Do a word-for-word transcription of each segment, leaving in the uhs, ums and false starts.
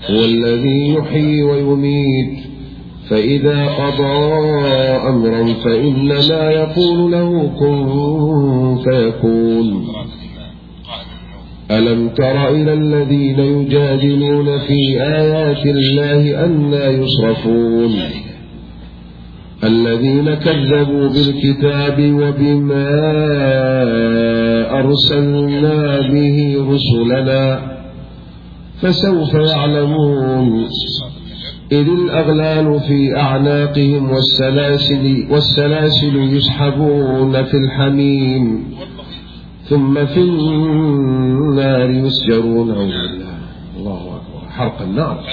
هو الذي يحيي ويميت، فإذا قضى أمرا فإنما يقول له كن فيكون. ألم تر إلى الذين يجادلون في آيات الله أنى يصرفون الذين كذبوا بالكتاب وبما أرسلنا به رسلنا فسوف يعلمون إذ الأغلال في أعناقهم والسلاسل, والسلاسل يسحبون في الحميم ثم في النار يسجرون. الله أكبر، حرق النار.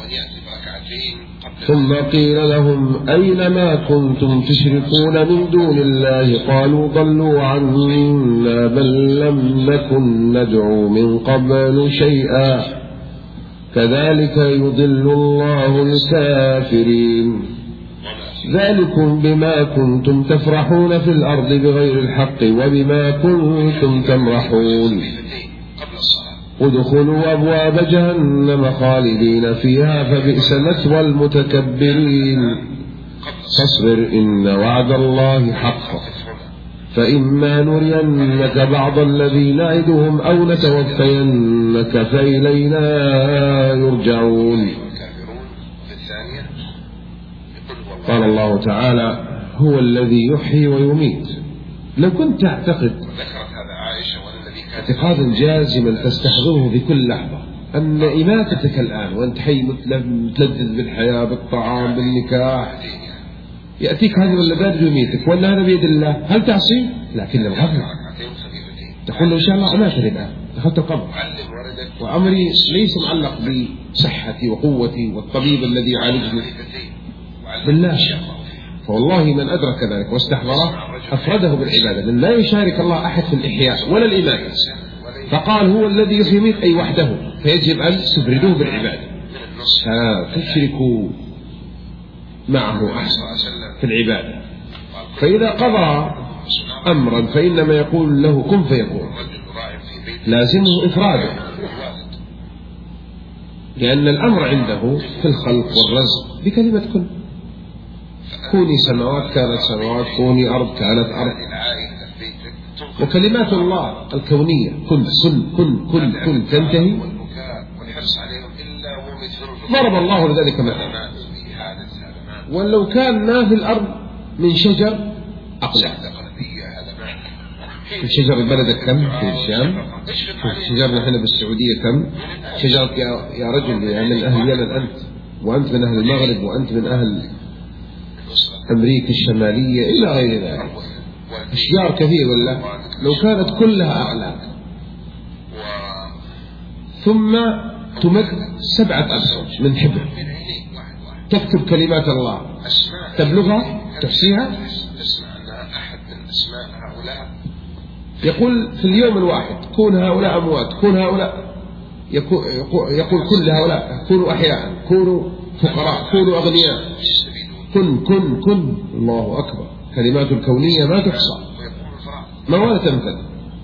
ثم قيل لهم أين ما كنتم تشركون من دون الله قالوا ضلوا عنا بل لم نكن ندعو من قبل شيئا كذلك يضل الله الكافرين. ذلكم بما كنتم تفرحون في الأرض بغير الحق وبما كنتم تمرحون ادخلوا أبواب جهنم خالدين فيها فبئس مثوى المتكبرين. فاصبر إن وعد الله حق فإما نرينك بعض الذي نعدهم أو نتوفينك فإلينا يرجعون. قال الله تعالى هو الذي يحيي ويميت. لو كنت تعتقد اعتقادا جازما تستحضره بكل لحظة أن إماتتك الآن وأنت حي متلذذ بالحياة بالطعام بالنكاح يأتيك هذه اللذات يميتك وأن هذا بيد الله، هل تعصي؟ لكن الغفلة تقول له إن شاء الله أماتني الآن دخلت القبر وأمري ليس معلق بصحتي وقوتي والطبيب الذي يعالجني بالله. فوالله من أدرك ذلك واستحضره أفرده بالعبادة، لأن لا يشارك الله أحد في الإحياء ولا الإماتة، فقال هو الذي يميت أي وحده، فيجب أن تفردوه بالعبادة فتشركوا معه في العبادة. فإذا قضى أمرا فإنما يقول له كن فيكون، لازمه إفراده، لأن الأمر عنده في الخلق والرزق بكلمة كن. كوني سماوات كانت سماوات، كوني أرض كانت أرض. وكلمات الله الكونية كن كن كن كن كن تنتهي. ضرب الله لذلك مثلا ولو كان ما في الأرض من شجر أقلام. في شجر بلدك كم في الشام؟ في شجرنا هنا بالسعودية كم؟ شجرة يا, يا رجل يعني من أهل اليمن أنت، وأنت من أهل المغرب، وأنت من أهل أمريكا الشمالية إلى غير ذلك. أشجار كثير ولا لو كانت كلها أعلام ثم تمد سبعة أبسط من حبر تكتب كلمات الله تبلغها تحصيها. يقول في اليوم الواحد كون هؤلاء أموات، كون هؤلاء يقول, يقول كل هؤلاء كونوا أحياء، كونوا فقراء، كونوا أغنياء، كن كن كن. الله أكبر، كلمات الكونية ما تحصى ما ولا تنفذ.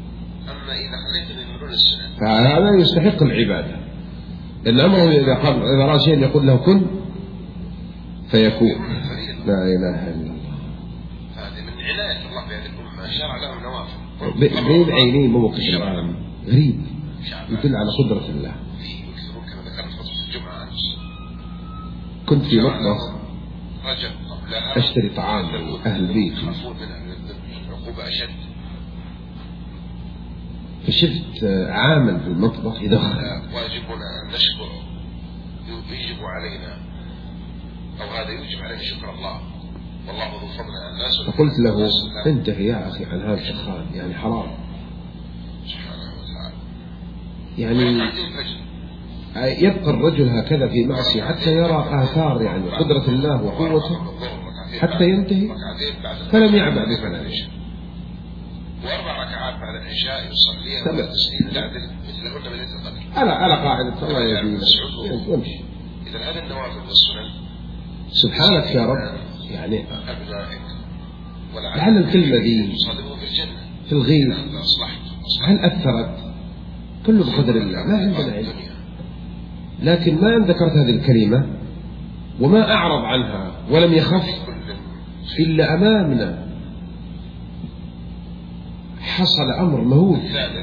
فهذا يستحق العبادة، إن أمره إذا قال إذا رأى شيء يقول له كن فيكون. لا إله إلا الله. هذه من عناية الله بهذه الأمة، شرع لهم نوافل بين عينين موقف القرآن غريب يدل على قدرة الله. كنت في مطبخ أشتري طعام أهل بيتي فشفت عامل في المطبخ يدخل. واجبنا أن نشكر، يجب علينا أو هذا يجب علينا شكر الله، والله ذو فضل على الناس. فقلت له انتهي يا أخي عن هذا الشخان، يعني حرام سبحانه وتعالى. يعني يبقى الرجل هكذا في معصية حتى يرى آثار يعني قدرة الله وقوته حتى ينتهي، فلم يعبأ بفنائه. وأربع ركعات بعد العشاء يصليها وتسليم تعدل مثلهن من ليلة القدر. على على قاعدة الله يهدينا وامشي. إذا هذا النوافل والسنن سبحانك يا رب. يعني أبنائك لعل الكلمة دي في الغيب هل أثرت؟ كله بقدر الله، ما عندنا علم. لكن ما أن ذكرت هذه الكلمة وما أعرض عنها ولم يخف إلا أمامنا حصل أمر مهول.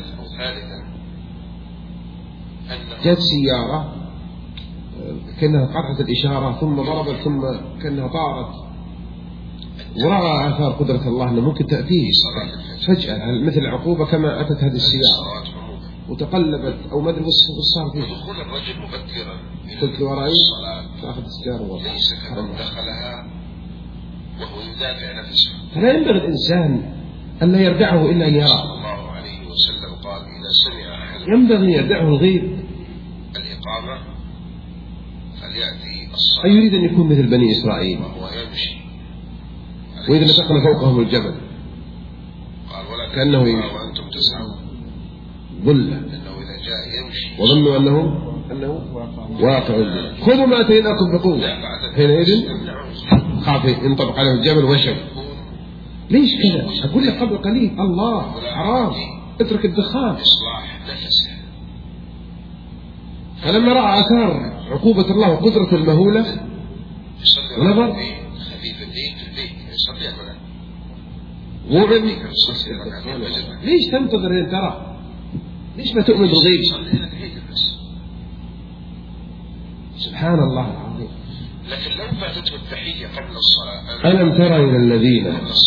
جاءت سيارة كأنها قطعت الإشارة ثم ضربت ثم كأنها طارت، ورأى آثار قدرة الله أنه ممكن تأتيه فجأة مثل عقوبة كما أتت هذه السيارة وتقلبت أو ما أدري وش صار فيه. قلت له ورأي فأخذ السيارة وراء دخلها وهو يدافع نفسه. فلا ينبغي الإنسان أن لا يردعه إلا أن يرى. الله عليه وسلم قال إذا سمع أحد ينبغي أن يردعه الغيب الإقامة فليأتي الصلاة. أي يريد أن يكون مثل بني إسرائيل وهو يمشي وإذا نتقل فوقهم الجبل قال ولا كأنه وأنتم تسعون ظلة إنه إذا جاء يمشي وظنوا أنه أنه واقع الجبل. خذوا ما أتيناكم بقوة حينئذ خاف ينطبق عليه الجبل وشم. ليش كذا؟ أقول لك قبل قليل الله حرام اترك الدخان. إصلاح نفسه. فلما رأى آثار عقوبة الله وقدرة المهولة ونظر خفيف الليل في البيت يصلي هنا. وعن ليش تنتظر أن ترى؟ ليش ما تؤمن بالغيب؟ سبحان الله العظيم. لكن لو فاتته التحية قبل الصلاة ألم ترى إلى الذين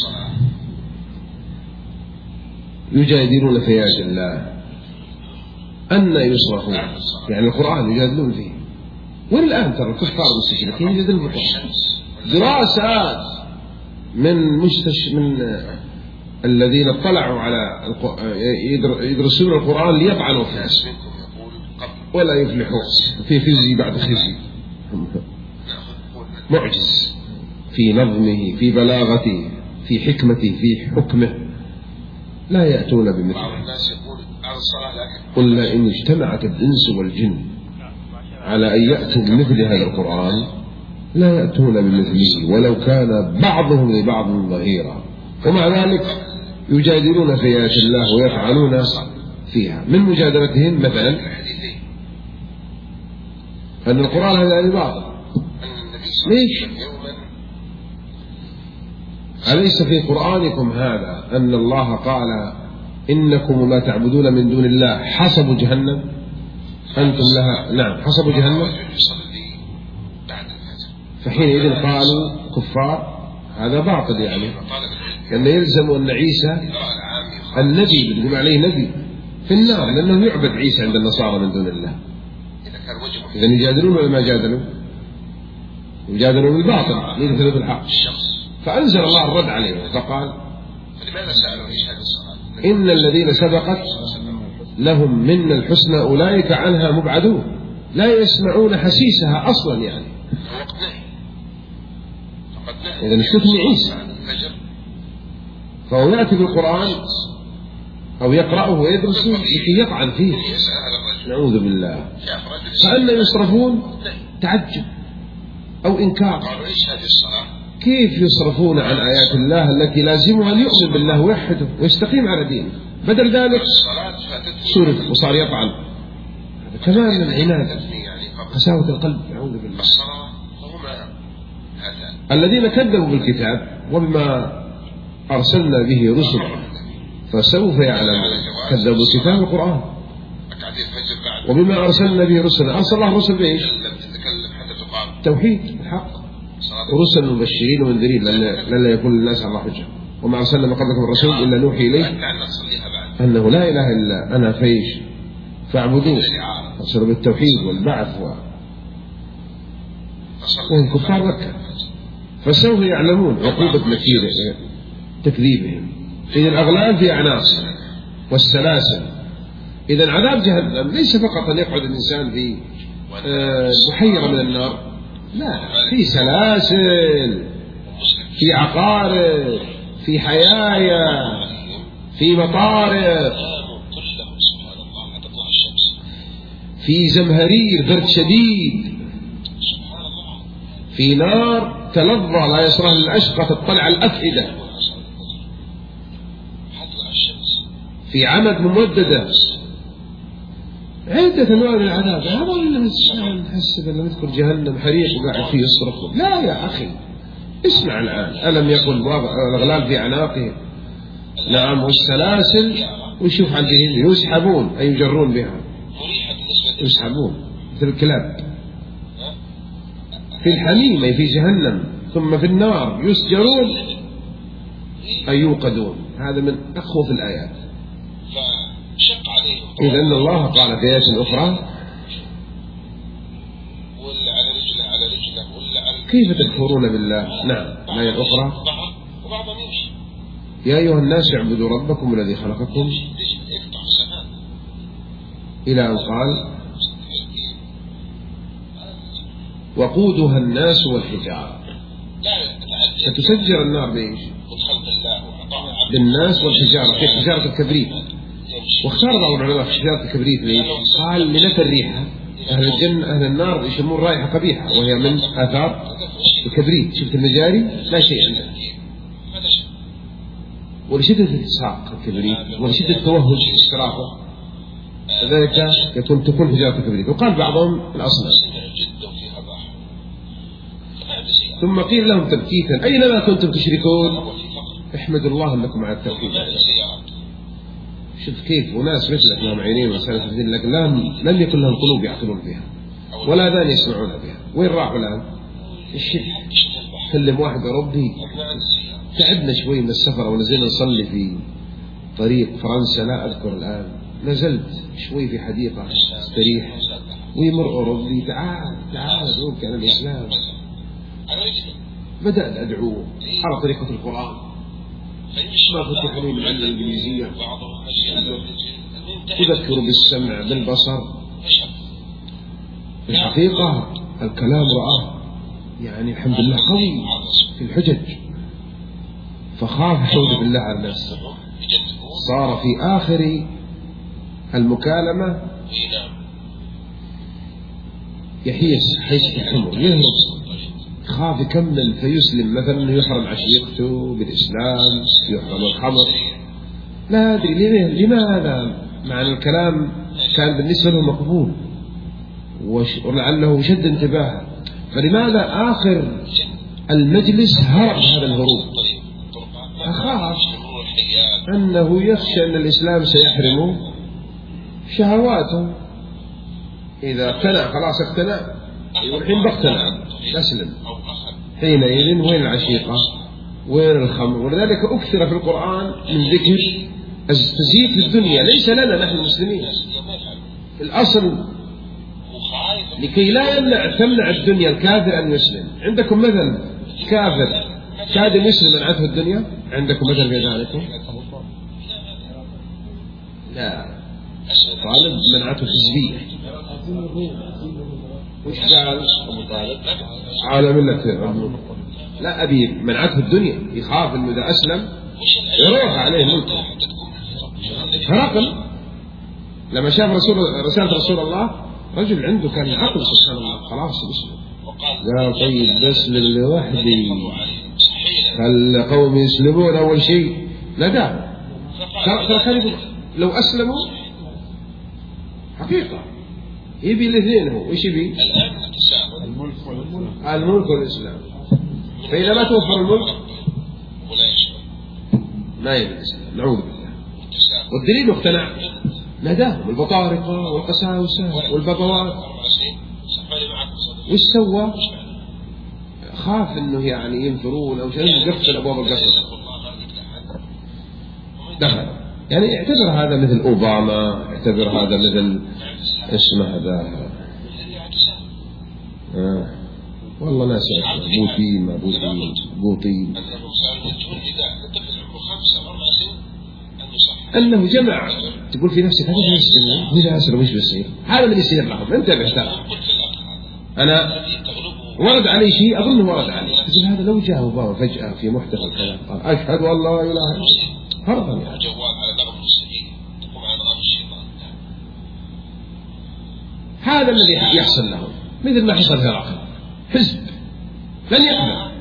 يجادلون في آيات الله أن يصرفون، يعني القرآن يجادلون فيه. والآن ترى الكفار المستشركين يجادلون في القرآن. دراسات من مستش من الذين اطلعوا على الق... يدرسون القرآن ليطعنوا فيه ولا يفلحون في خزي بعد خزي. معجز في نظمه في بلاغته في حكمته في حكمه لا يأتون بمثله. قل إن اجتمعت الإنس والجن على أن يأتوا بمثل هذا القرآن لا يأتون بمثله ولو كان بعضهم لبعض ظهيرا. ومع ذلك يجادلون في آيات الله ويفعلون فيها. من مجادلتهم مثلا أن القرآن هذا باطل. ليش؟ أليس في قرآنكم هذا أن الله قال إنكم وما تعبدون من دون الله حسب جهنم أنتم لها؟ نعم حسب جهنم. فحينئذ قالوا كفار هذا باطل، يعني أن يلزم أن عيسى النبي بنقول عليه نبي في النار لأنه يعبد عيسى عند النصارى من دون الله. إذا يجادلون ولا ما جادلوا؟ يجادلوا بالباطل ليدخلوا بالحق. فأنزل الله الرد عليهم فقال إن الذين سبقت لهم من الحسنى أولئك عنها مبعدون لا يسمعون حسيسها أصلا. يعني إذا استثني عيسى فهو يأتي بالقرآن أو يقرأه ويدرسه لكي يطعن فيه. نعوذ بالله. فأن يصرفون تعجب أو إنكار. كيف يصرفون عن آيات الله التي لازمها أن يؤمن بالله ويوحده ويستقيم على دينه، بدل ذلك صرف وصار يطعن. تمام من العناد قساوة القلب. نعوذ بالله. الذين كذبوا بالكتاب وبما أرسلنا به رسلا فسوف يعلمون. كذبوا بالكتاب القرآن وبما أرسلنا به رسلا. أرسل الله رسل بإيش؟ توحيد الحق ورسل مبشرين ومنذرين لأن يكون للناس على حجة. وما أرسلنا من قبلكم الرسول إلا نوحي إليه أنه لا إله إلا أنا فيش فاعبدون. أرسلوا بالتوحيد والبعث و... وهم كفار مكة فسوف يعلمون عقوبة نكير تكذيبهم. إذا الأغلال في أعناق والسلاسل. إذا عذاب جهنم ليس فقط أن يقعد الإنسان في بحيرة من النار، لا، في سلاسل، في عقارب، في حيايا، في مطارق، في زمهرير برد شديد، في نار تلظى لا يصلها للأشقى تطلع الأفئدة، في عمد ممددة، عدة أنواع من العذاب. هذا الناس نحسب أن نذكر جهنم حريق وقاعد فيه يصرخ. لا يا أخي اسمع الآن، ألم يقل الأغلال في أعناقهم نعم والسلاسل وشوف عندهم يسحبون أي يجرون بها، يسحبون مثل الكلاب في الحميم أي في جهنم، ثم في النار يسجرون أي يوقدون. هذا من أخوف الآيات. إذا أن الله قال في آيات أخرى كيف تكفرون بالله. نعم الآية الأخرى يا أيها الناس اعبدوا ربكم الذي خلقكم إلى أن قال وقودها الناس والحجارة. ستسجر النار بإيش؟ بالناس والحجارة، في حجارة الكبريت. واختار بعض العلماء في حجارة الكبريت ليش؟ قال لنفى الريحة. أهل الجنة أهل النار يشمون رائحة قبيحة وهي من آثار الكبريت. شفت المجاري لا شيء عنده، ولشدة التساق الكبريت ولشدة توهج استراحه لذلك يكون تكون حجارة الكبريت. وقال بعضهم الأصنام. ثم قيل لهم تبكيتا أينما كنتم تشركون احمدوا الله أنكم على التوحيد. شوف كيف وناس مثلك لهم عينين وسالة الدين لكن لم, لم يكن لهم قلوب يعقلون بها ولا آذان يسمعون بها. وين راحوا الآن؟ الشرك. كلم واحد أوروبي تعبنا شوي من السفر ونزلنا نصلي في طريق فرنسا لا أذكر الآن، نزلت شوي في حديقة استريح ويمر أوروبي تعال تعال أدعوك على الإسلام. بدأت أدعوه على طريقة القرآن ما فتح لي من علم الإنجليزية يذكر بالسمع بالبصر. في الحقيقة الكلام رآه يعني الحمد لله قوي في الحجج، فخاف حول بالله على نفسه. صار في آخر المكالمة يحيس حيث الحمر يهرب، خاف يكمل فيسلم مثلا انه يحرم عشيقته بالإسلام يحرم الخمر. لا أدري لماذا مع الكلام كان بالنسبة له مقبول ولعله شد انتباهه، فلماذا آخر المجلس هرب هذا الهروب؟ أخاف أنه يخشى أن الإسلام سيحرم شهواته. إذا اقتنع خلاص اقتنع والحين بقتنع أسلم. حينئذ وين العشيقة وين الخمر؟ ولذلك أكثر في القرآن من ذكر التزييد في الدنيا ليس لنا نحن المسلمين. الأصل لكي لا يمنع تمنع الدنيا الكافر أن يسلم. عندكم مثل كافر كاد يسلم منعته الدنيا؟ عندكم مثل في ذلك؟ لا. طالب منعته حزبية. وش قال أبو طالب؟ على ملة لا أبي منعته الدنيا، يخاف إنه إذا أسلم يروح عليه ملكه. هرقل لما شاف رسول رسالة رسول الله رجل عنده كان عقل سبحان الله خلاص بسلم، قال طيب بسلم لوحدي خل قوم يسلمون أول شيء لا دام ترى لو أسلموا حقيقة يبي الاثنين. هو ايش يبي؟ الملك والإسلام. الملك والإسلام. فإذا ما توفر الملك ما يبي الإسلام نعوذ بالله. والدليل اقتنع ناداهم البطارقة والقساوسة والبغوات. وش سوى؟ خاف انه يعني ينفرون او شيء يقفل ابواب القصر دخل. يعني اعتبر هذا مثل اوباما، اعتبر هذا مثل اسمه هذا آه. والله ناس بوتين ما بوتين بوتين انه جمع. تقول في نفسك هذا يسلم إذا أسلم وش بيصير؟ هذا من يصير لهم. انتبه ترى أنا ورد علي شيء أظنه ورد علي. تقول هذا لو جاء أوباما فجأة في محدث الكلام قال أشهد والله لا إله إلا الله فرضا يعني هذا الذي يحصل لهم مثل ما حصل هرقل حزب لن يقبل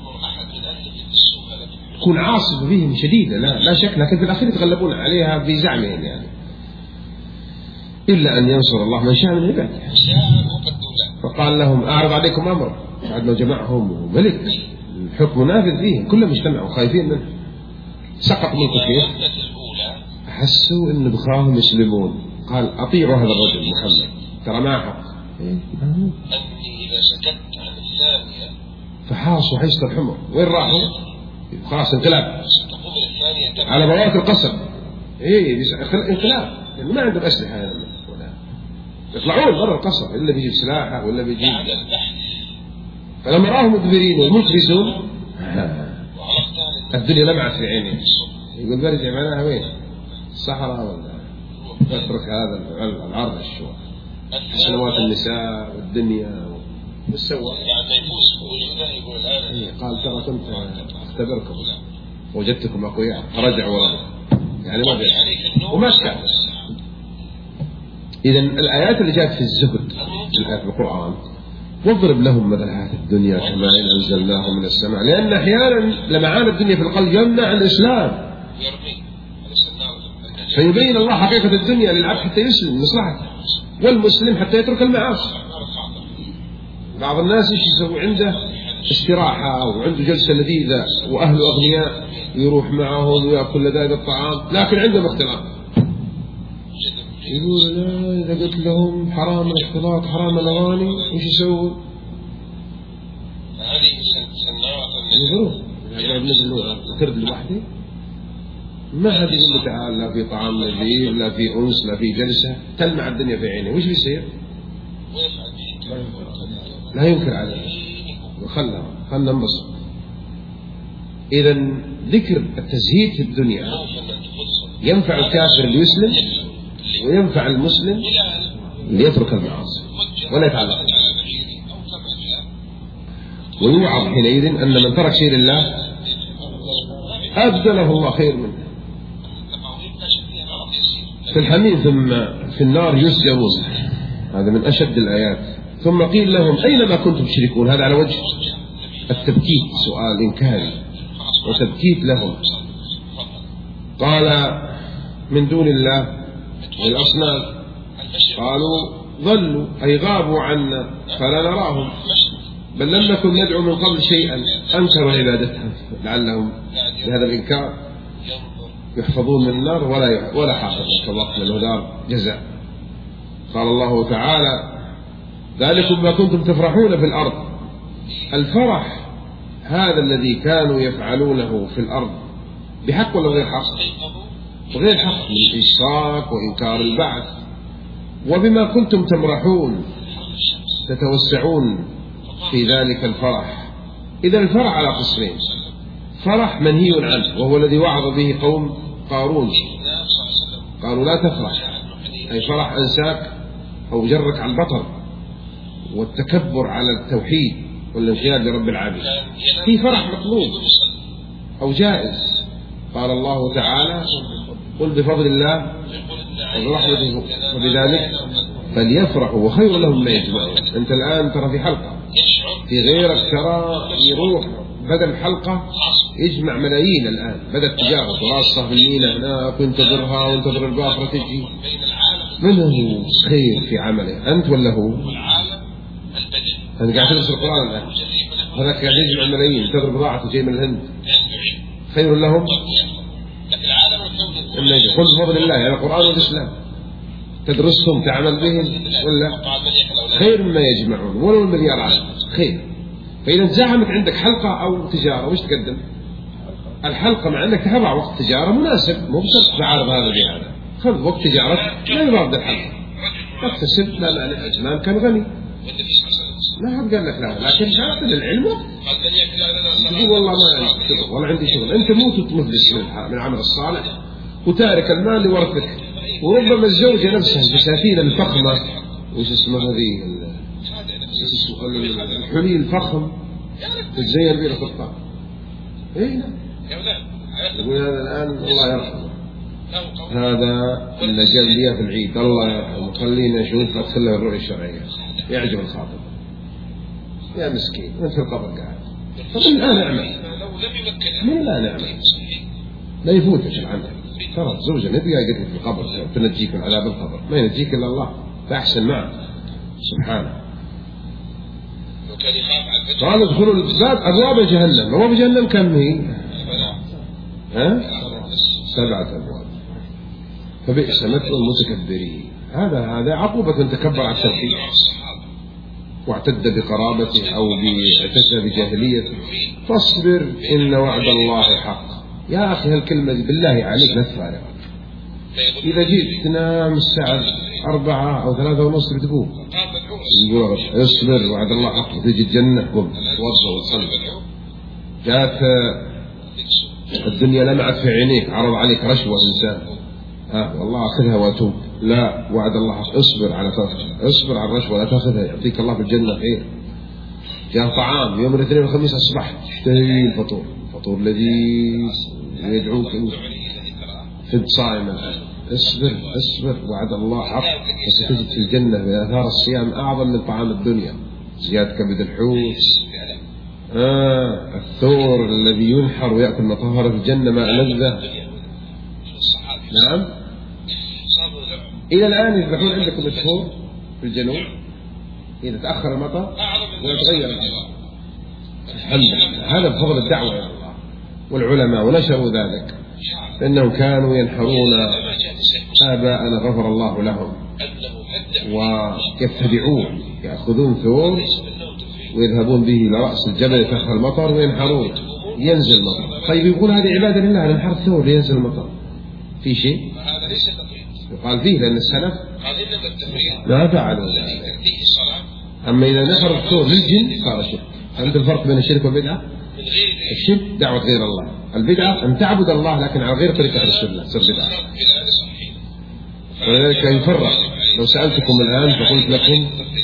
تكون عاصفة بهم شديدة لا, لا شك، لكن في الأخير يتغلبون عليها بزعمهم يعني. إلا أن ينصر الله من شاء من عباده. فقال لهم أعرض عليكم أمر، بعد ما جمعهم ملك الحكم نافذ فيهم كلهم اجتمعوا خايفين منه. سقط ملكه كيف؟ أحسوا أن بخاهم يسلمون. قال أطيعوا هذا الرجل محمد ترى ما حق. أني إذا سكت عن الثانية فحاصوا حيث الحمر. وين راحوا؟ خلاص انقلاب على بوابة القصر. إيه انقلاب يعني ما عندهم أسلحة يعني. يطلعون برا القصر إلا بيجيب سلاحه ولا بيجيب. فلما راهم مدبرين ومكرسون الدنيا لمعت في عينيه. يقول برجع معناها وين؟ الصحراء ولا اترك هذا العرض الشوى سنوات النساء والدنيا والسوى. قال ترى كنت اختبركم وجدتكم أقوياء فرجعوا وراء يعني ما بيعرف وما شكال. إذن الآيات اللي جاءت في الزهد الآيات في القرآن واضرب لهم مثل هذه الدنيا كما إن أنزلناه من السماء، لأن أحيانا لمعان الدنيا في القلب يمنع الإسلام فيبين الله حقيقة الدنيا للعبد حتى يسلم مصلحته والمسلم حتى يترك المعاصي. بعض الناس ايش يسوي؟ عنده استراحة وعنده جلسة لذيذة وأهله أغنياء يروح معهم ويأكل لذائذ الطعام لكن عندهم اختلاط. يقول لا إذا قلت لهم حرام الاختلاط حرام الأغاني وش يسوي؟ هذه سنوات يقولون ترد لوحدي ما حد يقول له تعال لا في طعام لذيذ لا في أنس لا في جلسة تلمع الدنيا في عينه. وش بيصير؟ لا ينكر عليه وخلنا خلنا نبسط. إذا ذكر التزهيد في الدنيا ينفع الكافر اللي يسلم وينفع المسلم اللي يترك المعاصي ولا يتعلق. ويوعظ حينئذ أن من ترك شيء لله أبدله الله خير منه. في الحميم ثم في النار يسجرون، هذا من أشد الآيات. ثم قيل لهم أينما كنتم تشركون، هذا على وجه التبكيت، سؤال إنكاري وتبكيت لهم. قال من دون الله والأصنام قالوا ضلوا أي غابوا عنا فلا نراهم بل لم نكن ندعو من قبل شيئا أنكروا عبادتها لعلهم بهذا الإنكار يحفظون من النار ولا ولا حافظ كوقت من دار جزاء. قال الله تعالى ذلكم ما كنتم تفرحون في الأرض. الفرح هذا الذي كانوا يفعلونه في الأرض بحق ولا غير حق؟ وغير حق من الإشراك وإنكار البعث. وبما كنتم تمرحون تتوسعون في ذلك الفرح. إذا الفرح على قسمين: فرح منهي عنه وهو الذي وعظ به قوم قارون قالوا لا تفرح، أي فرح أنساك أو جرك على البطر والتكبر على التوحيد والانقياد لرب العالمين. في فرح مطلوب أو جائز. قال الله تعالى قل بفضل الله وبرحمته وبذلك فليفرحوا وخير لهم ما يجمعون. أنت الآن ترى في حلقة، في غيرك ترى يروح بدل حلقة يجمع ملايين. الآن بدأت تجارة وراسة في المينا هناك وانتظرها وانتظر الباخرة تجي. من هو خير في عمله، أنت ولا هو؟ أنت قاعد تدرس القرآن الآن، هذاك قاعد يجمع ملايين ينتظر بضاعته جاي من الهند. خير لهم قل بفضل الله يعني القرآن والإسلام تدرسهم تعمل بهم ولا خير مما يجمعون ولو المليارات خير. فإذا زعمت عندك حلقة أو تجارة وش تقدم؟ الحلقة مع أنك تضع وقت تجارة مناسب، مو بشرط تعارض هذا بهذا. خذ وقت تجارتك لا يضاد الحلقة، اكتسب لا لا أجمان كان غني ما حد قال لك لا، لكن شرط للعلم تقول والله ما عندي شغل والله عندي شغل. أنت مو تتمفلس من العمل الصالح وتارك المال لورثك. وربما الزوجة نفسها البساتين الفخمة وش اسمها هذه الحلي الفخم تتزين بيه الخطة. اي نعم يقول هذا الآن الله يرحمه، هذا اللي جاب لي في العيد الله يرحمه خلينا نشوف أدخل له الرؤية الشرعية يعجب الخاطب. يا مسكين وانت في القبر قاعد. طب الآن أعمل من الآن أعمل لا يفوتك عنك ترى الزوجة ما تبقى قلت في القبر تنجيك من عذاب القبر، ما ينجيك إلا الله، فأحسن معه سبحانه. قال ادخلوا الباب أبواب جهنم. أبواب جهنم كم هي؟ ها؟ سبعة أبواب. فبئس مثل المتكبرين. هذا هذا عقوبة من تكبر على التوحيد واعتد بقرابته أو اعتد بجاهليته. فاصبر إن وعد الله حق. يا أخي هالكلمة دي بالله عليك لا تفارق. إذا جيت تنام الساعة أربعة أو ثلاثة ونص بتقوم يقول اصبر وعد الله حق تجي الجنة، قم توضأ وتصلي. جاءت الدنيا لمعت في عينيك، عرض عليك رشوة إنسان، ها والله أخذها وأتوب، لا وعد الله حق، اصبر على تاخذها، اصبر على الرشوة لا تاخذها، يعطيك الله في الجنة خير. جاء طعام يوم الاثنين والخميس أصبحت تشتهي الفطور، فطور لذيذ يدعوك فد صائم الآن، اصبر اصبر وعد الله حق، وستجد في الجنة بآثار الصيام أعظم من طعام الدنيا. زيادة كبد الحوت، آه الثور الذي ينحر ويأكل مطهر في الجنة ما لذة. نعم إلى الآن يذبحون عندكم الثور في الجنوب إذا تأخر المطر ويتغير الأمر. الحمد لله هذا بفضل الدعوة إلى الله والعلماء ونشروا ذلك، لأنهم كانوا ينحرون آباءنا غفر الله لهم ويتبعون، يأخذون ثور ويذهبون به إلى رأس الجبل يتأخر المطر وينحرون ينزل المطر. طيب يقول هذه عبادة لله ننحر الثور لينزل المطر، في شيء؟ يقال فيه لأن السلف لا فعلوا ذلك. أما إذا نحر الثور للجن صار شرك. فهمت الفرق بين الشرك والبدعة؟ الشرك دعوة غير الله، البدعة أن تعبد الله لكن على غير طريقة السنة تصير بدعة. ولذلك يفرق. لو سألتكم الآن فقلت لكم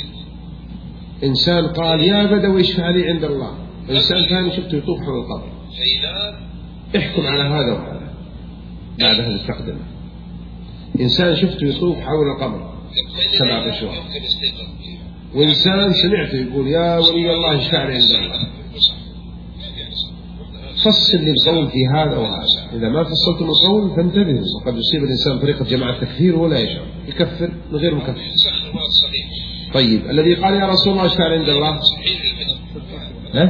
إنسان قال يا بدوي اشفع لي عند الله، إنسان ثاني شفته يطوف حول القبر، احكم على هذا وهذا بعدها نستخدمه. إنسان شفته يطوف حول القبر سبعة أشواط، وإنسان سمعته يقول يا ولي الله اشفع لي عند الله. فصل للقول في هذا وهذا. إذا ما فصلت القول فانتبهوا، وقد يصيب الإنسان طريقة جماعة التكفير ولا يشعر، يكفر من غير مكفر. طيب الذي قال يا رسول الله اشفع لي عند الله، ها؟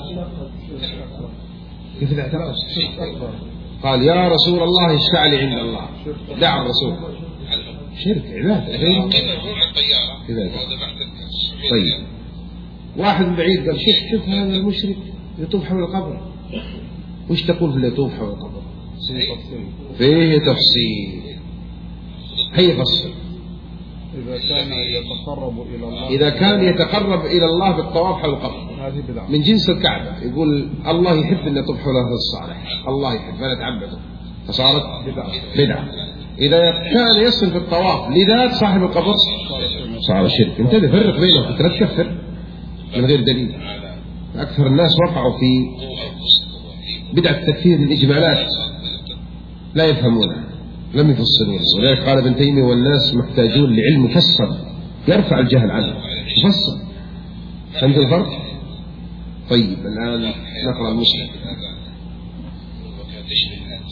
كيف الاعتراف؟ قال يا رسول الله اشفع لي عند الله، دعا الرسول، شرك عبادة غير كذا. طيب واحد من بعيد قال شيخ شوف هذا المشرك يطوف حول القبر، وش تقول في اللي يطوف حول القبر؟ فيه تفصيل. هي فصل. إذا كان يتقرب إلى الله إذا كان يتقرب إلى الله بالطواف حول القبر من جنس الكعبة، يقول الله يحب أن يطوف حول هذا الصالح، الله يحب فلا تعبده، فصارت بدعة. إذا كان يصل في الطواف لذات صاحب القبر صار شرك. انتبه فرق بينهم، لا تكفر من غير دليل. أكثر الناس وقعوا في بدعة التكفير للإجمالات لا يفهمونها، لم يفصلون. ولذلك قال ابن تيمية والناس محتاجون لعلم مفصل يرفع الجهل عنه، مفصل. فهمت الفرق؟ طيب الآن نقرأ المسلم.